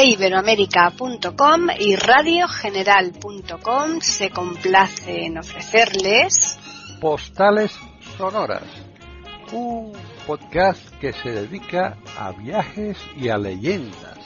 iberoamérica.com y radiogeneral.com se complace en ofrecerles Postales Sonoras, un podcast que se dedica a viajes y a leyendas.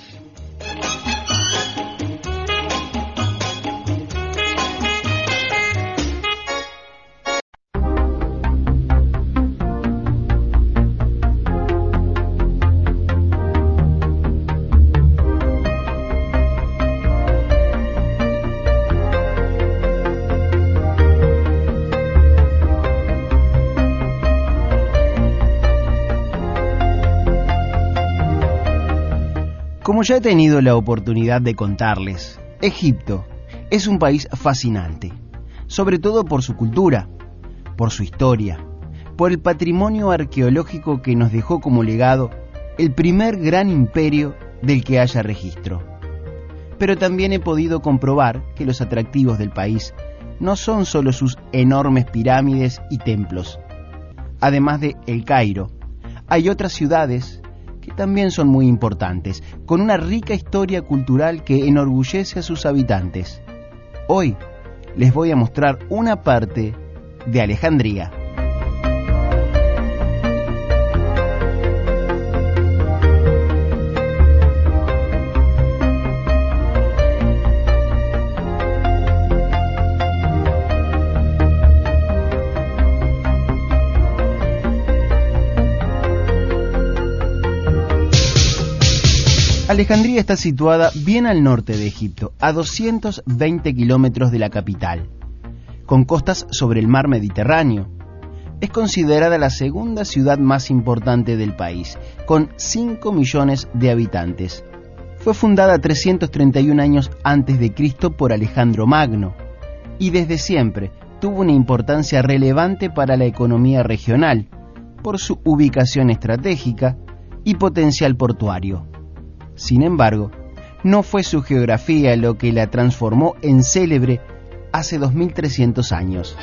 Como ya he tenido la oportunidad de contarles, Egipto es un país fascinante, sobre todo por su cultura, por su historia, por el patrimonio arqueológico que nos dejó como legado el primer gran imperio del que haya registro. Pero también he podido comprobar que los atractivos del país no son solo sus enormes pirámides y templos. Además de El Cairo, hay otras ciudades que también son muy importantes, con una rica historia cultural que enorgullece a sus habitantes. Hoy les voy a mostrar una parte de Alejandría. Alejandría está situada bien al norte de Egipto, a 220 kilómetros de la capital, con costas sobre el mar Mediterráneo. Es considerada la segunda ciudad más importante del país, con 5 millones de habitantes. Fue fundada 331 años antes de Cristo por Alejandro Magno, y desde siempre tuvo una importancia relevante para la economía regional, por su ubicación estratégica y potencial portuario. Sin embargo, no fue su geografía lo que la transformó en célebre hace 2300 años.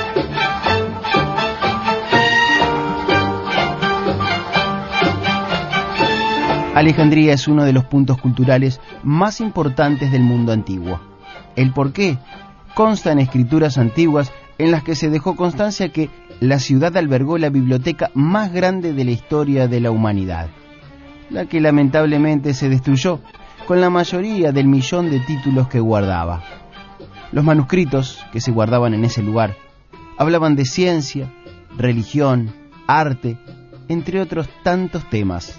Alejandría es uno de los puntos culturales más importantes del mundo antiguo. El porqué consta en escrituras antiguas en las que se dejó constancia que la ciudad albergó la biblioteca más grande de la historia de la humanidad, la que lamentablemente se destruyó con la mayoría del millón de títulos que guardaba. Los manuscritos que se guardaban en ese lugar hablaban de ciencia, religión, arte, entre otros tantos temas.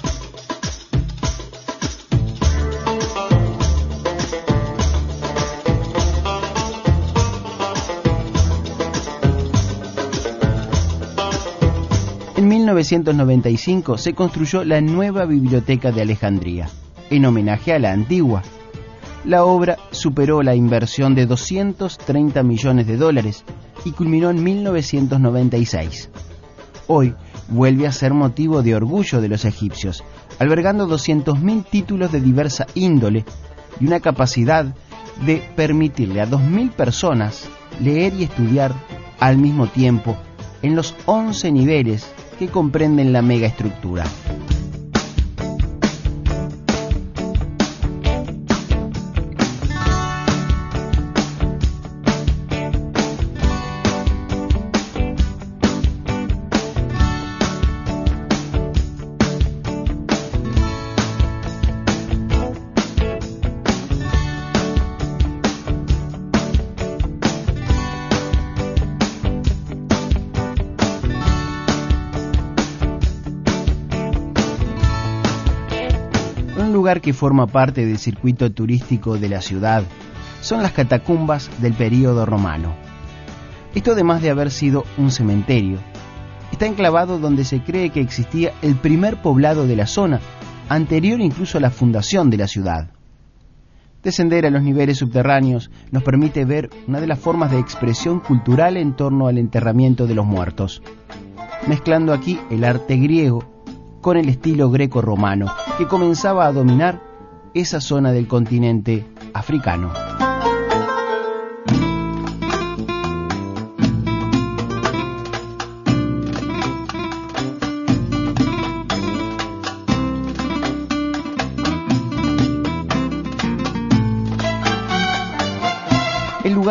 En 1995 se construyó la nueva Biblioteca de Alejandría, en homenaje a la antigua. La obra superó la inversión de $230 millones y culminó en 1996. Hoy vuelve a ser motivo de orgullo de los egipcios, albergando 200.000 títulos de diversa índole y una capacidad de permitirle a 2.000 personas leer y estudiar al mismo tiempo en los 11 niveles que comprenden la megaestructura. Un lugar que forma parte del circuito turístico de la ciudad son las catacumbas del período romano. Esto, además de haber sido un cementerio, está enclavado donde se cree que existía el primer poblado de la zona, anterior incluso a la fundación de la ciudad. Descender a los niveles subterráneos nos permite ver una de las formas de expresión cultural en torno al enterramiento de los muertos, mezclando aquí el arte griego con el estilo greco-romano que comenzaba a dominar esa zona del continente africano.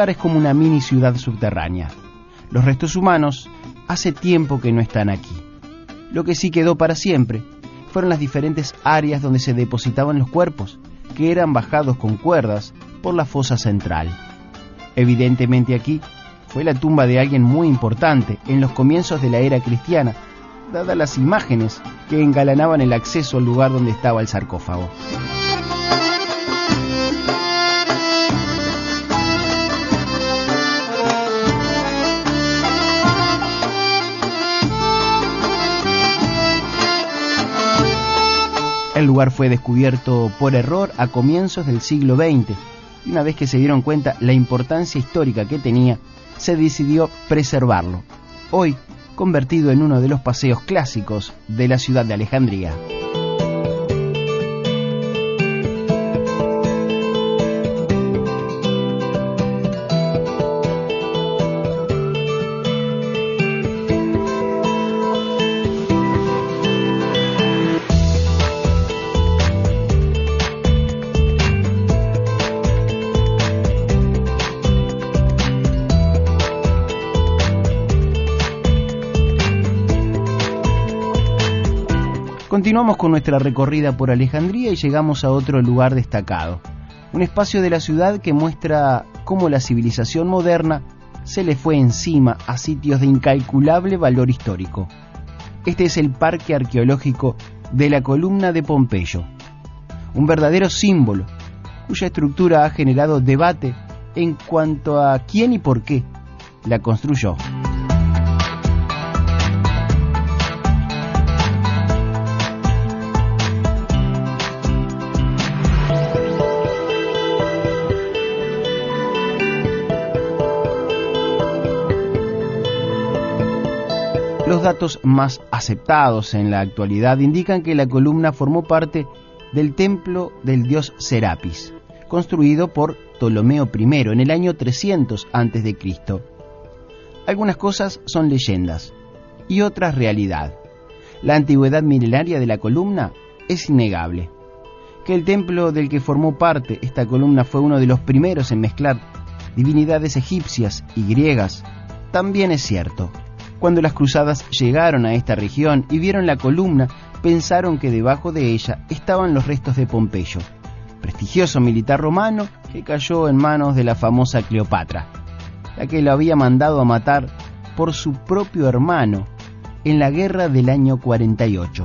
lugar es como una mini ciudad subterránea. Los restos humanos hace tiempo que no están aquí. Lo que sí quedó para siempre fueron las diferentes áreas donde se depositaban los cuerpos, que eran bajados con cuerdas por la fosa central. Evidentemente aquí fue la tumba de alguien muy importante en los comienzos de la era cristiana, dadas las imágenes que engalanaban el acceso al lugar donde estaba el sarcófago. El lugar fue descubierto por error a comienzos del siglo XX, y una vez que se dieron cuenta la importancia histórica que tenía, se decidió preservarlo, hoy convertido en uno de los paseos clásicos de la ciudad de Alejandría. Continuamos con nuestra recorrida por Alejandría y llegamos a otro lugar destacado, un espacio de la ciudad que muestra cómo la civilización moderna se le fue encima a sitios de incalculable valor histórico. Este es el Parque Arqueológico de la Columna de Pompeyo, un verdadero símbolo cuya estructura ha generado debate en cuanto a quién y por qué la construyó. Los datos más aceptados en la actualidad indican que la columna formó parte del templo del dios Serapis, construido por Ptolomeo I en el año 300 a.C. Algunas cosas son leyendas y otras realidad. La antigüedad milenaria de la columna es innegable. Que el templo del que formó parte esta columna fue uno de los primeros en mezclar divinidades egipcias y griegas también es cierto. Cuando las cruzadas llegaron a esta región y vieron la columna, pensaron que debajo de ella estaban los restos de Pompeyo, prestigioso militar romano que cayó en manos de la famosa Cleopatra, la que lo había mandado a matar por su propio hermano en la guerra del año 48.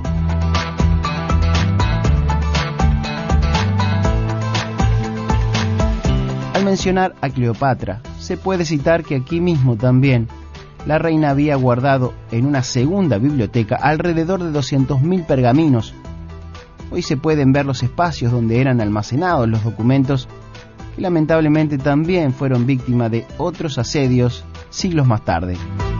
Al mencionar a Cleopatra, se puede citar que aquí mismo también la reina había guardado en una segunda biblioteca alrededor de 200.000 pergaminos. Hoy se pueden ver los espacios donde eran almacenados los documentos que lamentablemente también fueron víctimas de otros asedios siglos más tarde.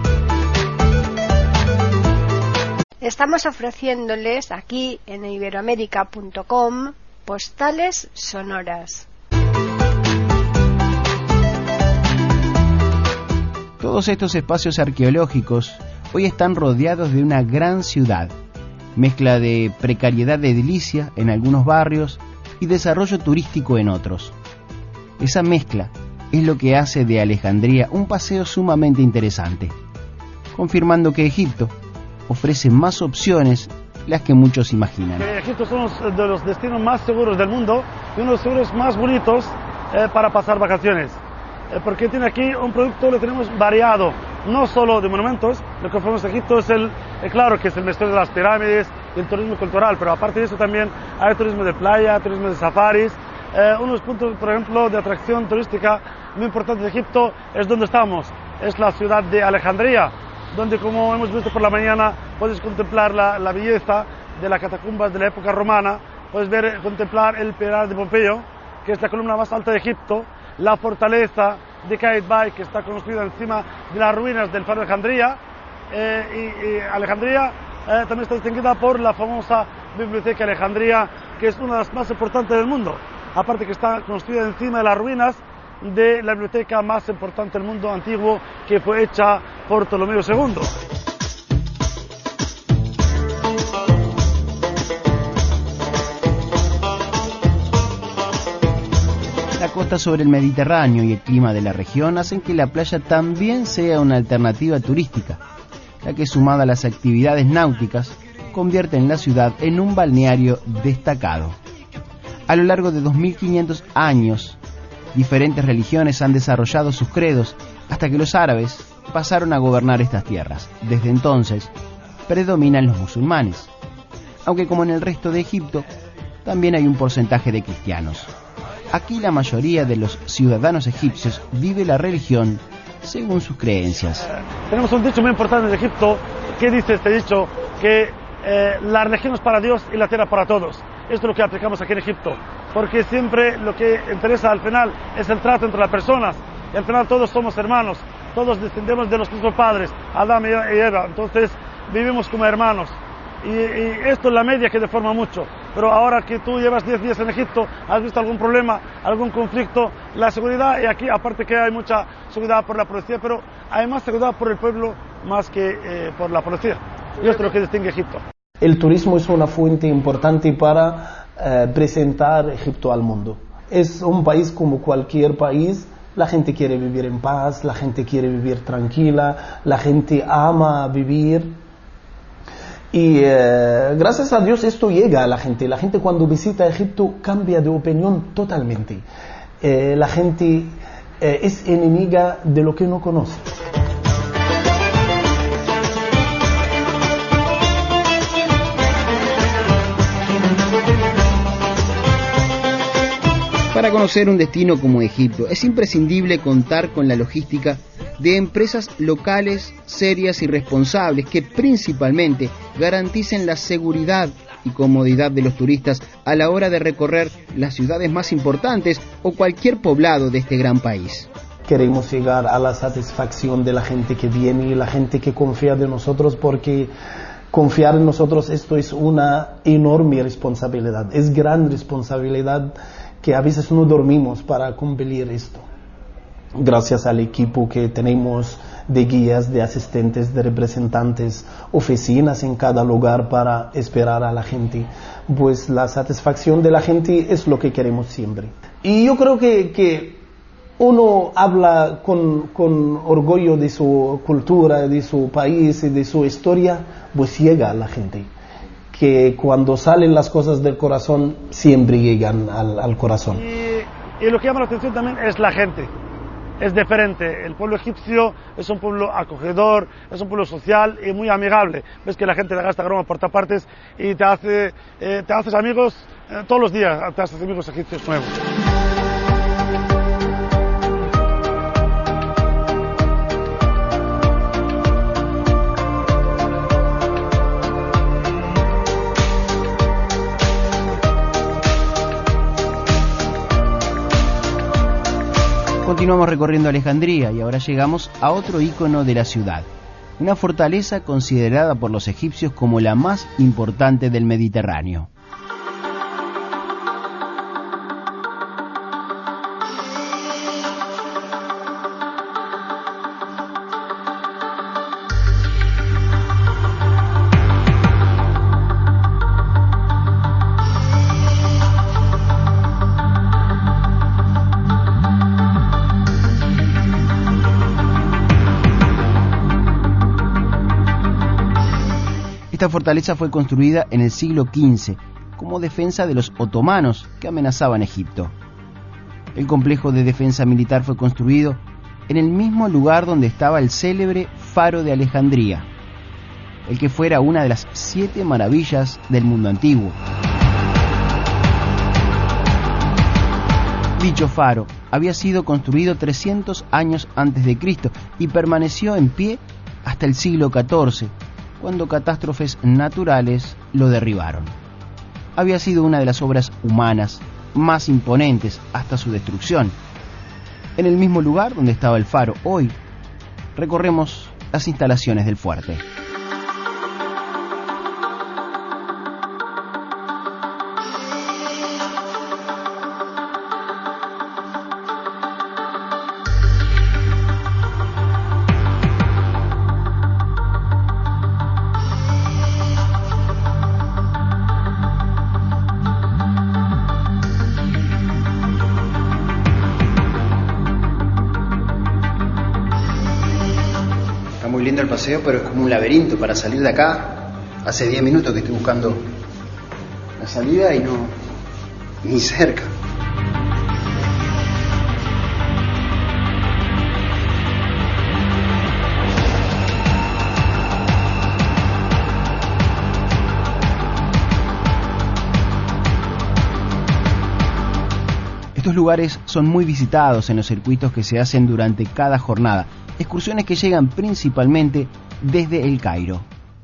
Estamos ofreciéndoles aquí en iberoamerica.com postales sonoras. Todos estos espacios arqueológicos hoy están rodeados de una gran ciudad, mezcla de precariedad de edilicia en algunos barrios y desarrollo turístico en otros. Esa mezcla es lo que hace de Alejandría un paseo sumamente interesante, confirmando que Egipto ofrece más opciones de las que muchos imaginan. Egipto es uno de los destinos más seguros del mundo y uno de los seguros más bonitos para pasar vacaciones. Porque tiene aquí un producto, lo tenemos variado, no solo de monumentos. Lo que ofrecemos en Egipto es claro que es el misterio de las pirámides y el turismo cultural, pero aparte de eso también hay turismo de playa, turismo de safaris. Unos puntos, por ejemplo, de atracción turística muy importantes de Egipto es donde estamos, es la ciudad de Alejandría, donde, como hemos visto por la mañana, puedes contemplar la belleza de las catacumbas de la época romana, puedes contemplar el Pilar de Pompeyo, que es la columna más alta de Egipto, la fortaleza de Qaitbay, que está construida encima de las ruinas del faro de Alejandría, y Alejandría también está distinguida por la famosa Biblioteca de Alejandría, que es una de las más importantes del mundo, aparte que está construida encima de las ruinas de la biblioteca más importante del mundo antiguo, que fue hecha por Ptolomeo II. La costa sobre el Mediterráneo y el clima de la región hacen que la playa también sea una alternativa turística, ya que sumada a las actividades náuticas, convierten la ciudad en un balneario destacado. A lo largo de 2500 años, diferentes religiones han desarrollado sus credos hasta que los árabes pasaron a gobernar estas tierras. Desde entonces, predominan los musulmanes, aunque como en el resto de Egipto, también hay un porcentaje de cristianos. Aquí la mayoría de los ciudadanos egipcios vive la religión según sus creencias. Tenemos un dicho muy importante en Egipto. ¿Qué dice este dicho? Que la religión es para Dios y la tierra para todos. Esto es lo que aplicamos aquí en Egipto, porque siempre lo que interesa al final es el trato entre las personas, y al final todos somos hermanos, todos descendemos de los mismos padres, Adán y Eva, entonces vivimos como hermanos. Y esto es la media que deforma mucho, pero ahora que tú llevas 10 días en Egipto, has visto algún problema, algún conflicto, la seguridad, y aquí aparte que hay mucha seguridad por la policía, pero hay más seguridad por el pueblo más que por la policía, y esto es lo que distingue Egipto. El turismo es una fuente importante para presentar Egipto al mundo. Es un país como cualquier país. La gente quiere vivir en paz, la gente quiere vivir tranquila, la gente ama vivir. Y gracias a Dios esto llega a la gente. La gente cuando visita Egipto cambia de opinión totalmente. La gente es enemiga de lo que no conoce. Para conocer un destino como Egipto, es imprescindible contar con la logística de empresas locales, serias y responsables que principalmente garanticen la seguridad y comodidad de los turistas a la hora de recorrer las ciudades más importantes o cualquier poblado de este gran país. Queremos llegar a la satisfacción de la gente que viene y la gente que confía de nosotros, porque confiar en nosotros esto es una enorme responsabilidad, es gran responsabilidad que a veces no dormimos para cumplir esto. Gracias al equipo que tenemos de guías, de asistentes, de representantes, oficinas en cada lugar para esperar a la gente, pues la satisfacción de la gente es lo que queremos siempre. Y yo creo que uno habla con orgullo de su cultura, de su país y de su historia, pues llega a la gente. Que cuando salen las cosas del corazón, siempre llegan al corazón. Y lo que llama la atención también es la gente. Es diferente. El pueblo egipcio es un pueblo acogedor, es un pueblo social y muy amigable. Ves que la gente te gasta broma por todas partes y te haces amigos todos los días, te haces amigos egipcios nuevos. Continuamos recorriendo Alejandría y ahora llegamos a otro ícono de la ciudad, una fortaleza considerada por los egipcios como la más importante del Mediterráneo. Esta fortaleza fue construida en el siglo XV como defensa de los otomanos que amenazaban Egipto. El complejo de defensa militar fue construido en el mismo lugar donde estaba el célebre Faro de Alejandría, el que fuera una de las 7 maravillas del mundo antiguo. Dicho faro había sido construido 300 años antes de Cristo y permaneció en pie hasta el siglo XIV, cuando catástrofes naturales lo derribaron. Había sido una de las obras humanas más imponentes hasta su destrucción. En el mismo lugar donde estaba el faro hoy, recorremos las instalaciones del fuerte. lindo el paseo, pero es como un laberinto para salir de acá. Hace 10 minutos que estoy buscando la salida y no, ni cerca. Estos lugares son muy visitados en los circuitos que se hacen durante cada jornada, excursiones que llegan principalmente desde El Cairo.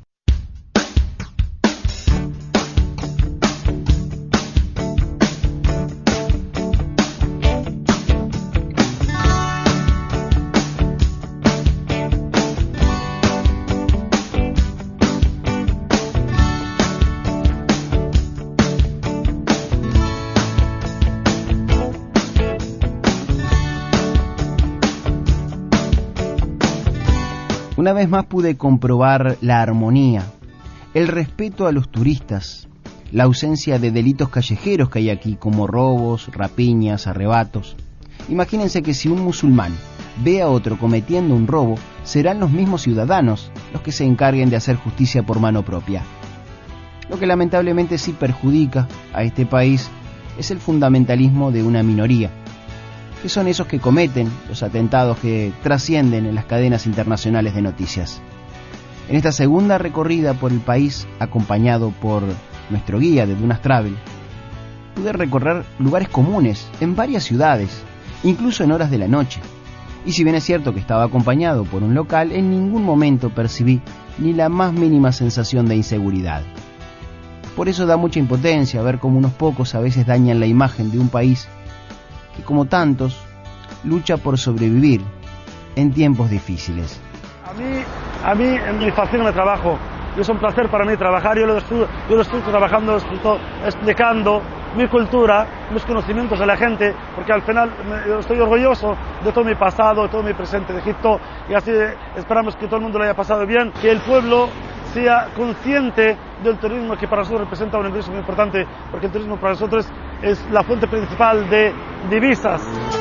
Una vez más pude comprobar la armonía, el respeto a los turistas, la ausencia de delitos callejeros que hay aquí, como robos, rapiñas, arrebatos. Imagínense que si un musulmán ve a otro cometiendo un robo, serán los mismos ciudadanos los que se encarguen de hacer justicia por mano propia. Lo que lamentablemente sí perjudica a este país es el fundamentalismo de una minoría, que son esos que cometen los atentados que trascienden en las cadenas internacionales de noticias. En esta segunda recorrida por el país, acompañado por nuestro guía de Dunas Travel, pude recorrer lugares comunes en varias ciudades, incluso en horas de la noche. Y si bien es cierto que estaba acompañado por un local, en ningún momento percibí ni la más mínima sensación de inseguridad. Por eso da mucha impotencia ver cómo unos pocos a veces dañan la imagen de un país que, como tantos, lucha por sobrevivir en tiempos difíciles. A mí me fascina mi trabajo. Es un placer para mí trabajar. Yo lo estoy trabajando, explicando mi cultura, mis conocimientos a la gente, porque al final yo estoy orgulloso de todo mi pasado, de todo mi presente de Egipto, y así esperamos que todo el mundo lo haya pasado bien, que el pueblo sea consciente del turismo, que para nosotros representa un ingreso muy importante, porque el turismo para nosotros es la fuente principal de divisas.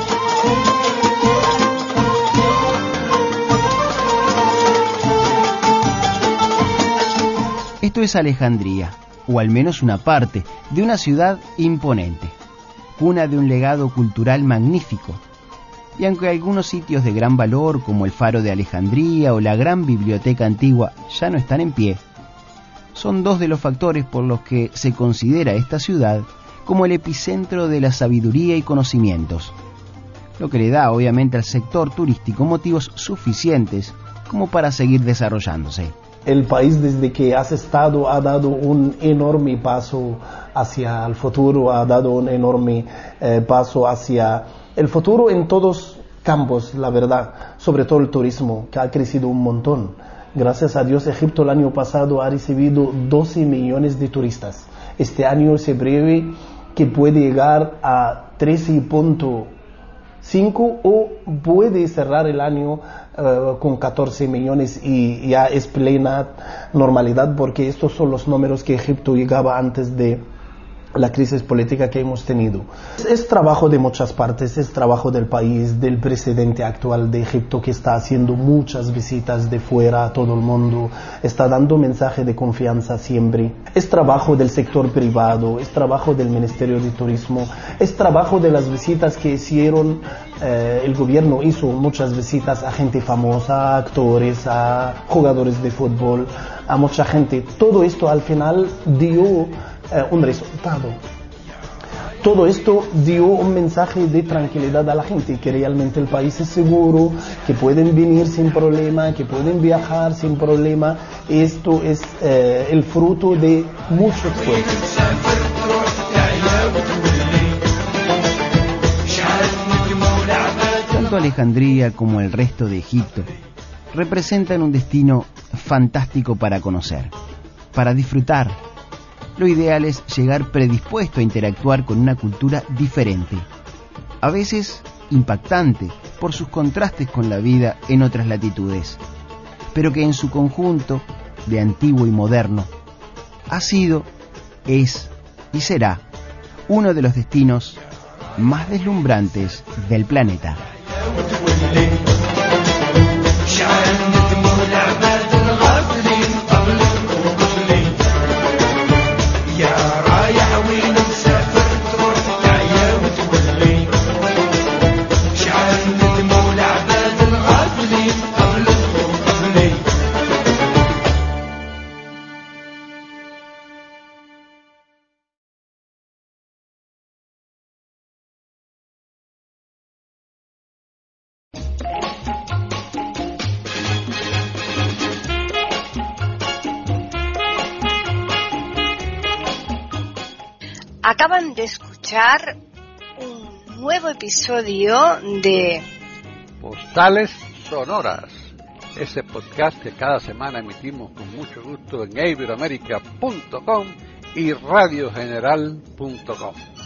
Esto es Alejandría, o al menos una parte de una ciudad imponente, cuna de un legado cultural magnífico. Y aunque algunos sitios de gran valor, como el Faro de Alejandría o la gran biblioteca antigua, ya no están en pie, son dos de los factores por los que se considera esta ciudad como el epicentro de la sabiduría y conocimientos, lo que le da obviamente al sector turístico motivos suficientes como para seguir desarrollándose. El país, desde que has estado, ha dado un enorme paso hacia el futuro, ha dado un enorme paso hacia el futuro en todos campos, la verdad, sobre todo el turismo, que ha crecido un montón. Gracias a Dios, Egipto el año pasado ha recibido 12 millones de turistas. Este año se prevé que puede llegar a 13.5 o puede cerrar el año con 14 millones y ya es plena normalidad, porque estos son los números que Egipto llegaba antes de la crisis política que hemos tenido. Es trabajo de muchas partes, es trabajo del país, del presidente actual de Egipto, que está haciendo muchas visitas de fuera a todo el mundo, está dando mensaje de confianza siempre. Es trabajo del sector privado, es trabajo del Ministerio de Turismo, es trabajo de las visitas que hicieron, el gobierno hizo muchas visitas a gente famosa, a actores, a jugadores de fútbol, a mucha gente. Todo esto al final dio un resultado. Todo esto dio un mensaje de tranquilidad a la gente, que realmente el país es seguro, que pueden venir sin problema, que pueden viajar sin problema. Esto es el fruto de mucho esfuerzo. Tanto Alejandría como el resto de Egipto representan un destino fantástico para conocer, para disfrutar. Lo ideal es llegar predispuesto a interactuar con una cultura diferente, a veces impactante por sus contrastes con la vida en otras latitudes, pero que en su conjunto, de antiguo y moderno, ha sido, es y será uno de los destinos más deslumbrantes del planeta. Acaban de escuchar un nuevo episodio de Postales Sonoras, ese podcast que cada semana emitimos con mucho gusto en iberoamerica.com y radiogeneral.com.